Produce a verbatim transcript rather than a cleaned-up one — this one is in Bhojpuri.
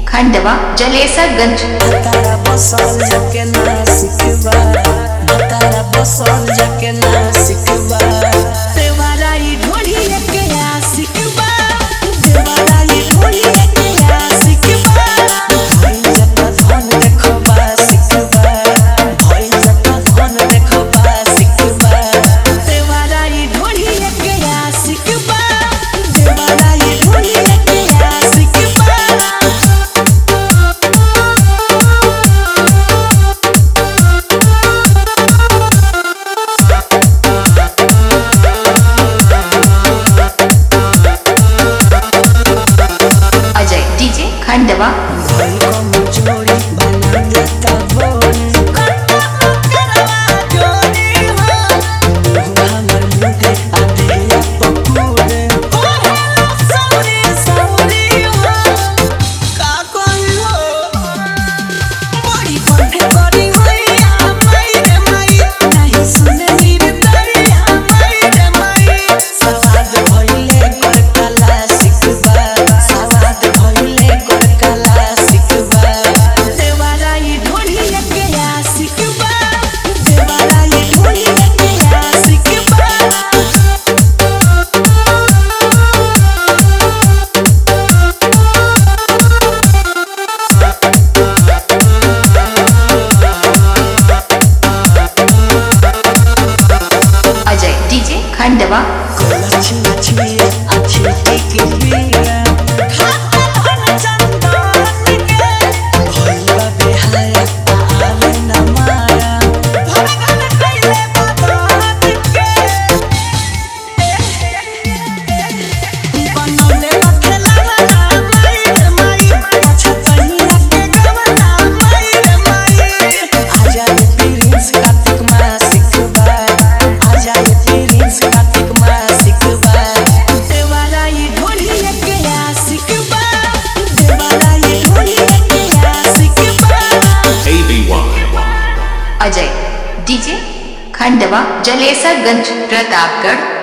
खंडवा जलेसरगंज। तारा बसल जाके ना सिखबा, तारा बसल जाके ना सिखबा, देवारा ई ढोली के आ सिखबा, देवारा ई ढोली के आ सिखबा, भई जता धन देखबा सिखबा, भई जता धन देखबा सिखबा, देवारा ई ढोली के आ सिखबा, देवारा ई ढोली के आ सिखबा। खंडवा जोड़ी बना देता बोरी हमर मुझे आधे पकूरे सौरी सौरी का कहियो बड़ी बड़ी बड़ी होइया माई रे माई नहीं सुने नीर दरिया माई रे माई सवाद भइले कर कला सिखबा, सवाद भइले खंडवा अच्छी अच्छी अच्छी टिकी बिया खाता धन चंदन के भइला बेहाया आले न माया भरे घन खइले बात के बनले खेला वाला माई रे माई अच्छा कहिया के गवना माई रे माई आजा रे प्रिंस कार्तिक मा सिखबा, आजा रे प्रिंस कार्तिक मा सिखबा, देवारा ई ढोली के आ सिखबा, देवारा ई ढोली के आ सिखबा। अजय डीजे खंडवा जलेसरगंज प्रतापगढ़।